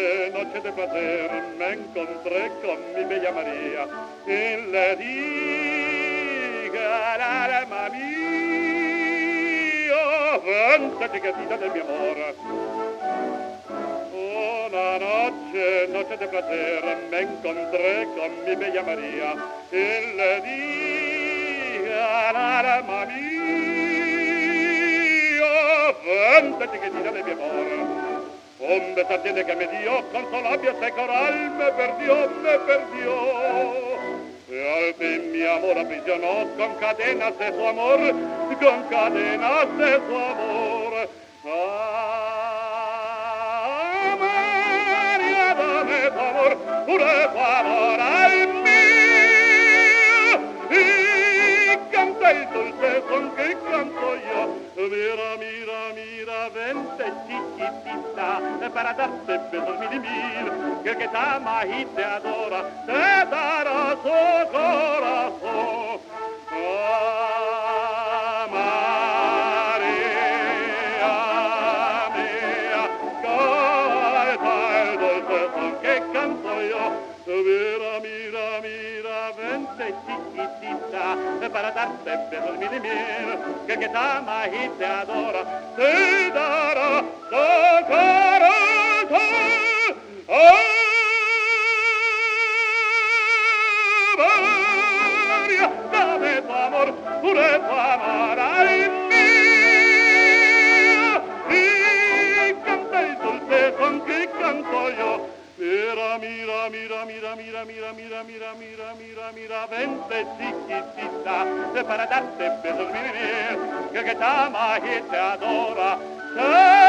noche de placer, me encontré con mi bella María y le dije al alma mía, vente chiquitita de mi amor. Una noche de placer, me encontré con mi bella María y le dije al alma mía, vente chiquitita de mi amor. Un beso tiene que me dio, con su labio ese coral me perdió. Y al fin mi amor aprisionó, con cadenas de su amor, con cadenas de su amor. Ah, María, dame tu amor, pure tu amor al mío. Y canta el dulce son que canto yo. Mira, vente chiquitita, para darte besos mil y mil, que el que te ama y te adora, te dará su corazón. Ah, María mía, canta el dulce son que canto yo. Mira, vente chiquitita, para darte besos mil y mil, que el que te ama y te adora, te dará su corazón. María, dame tu amor, pure tu amor al mío, y canta el dulce son que canto yo. Mira, vente chiquitita, para darte besos mil, que el que te ama y te adora,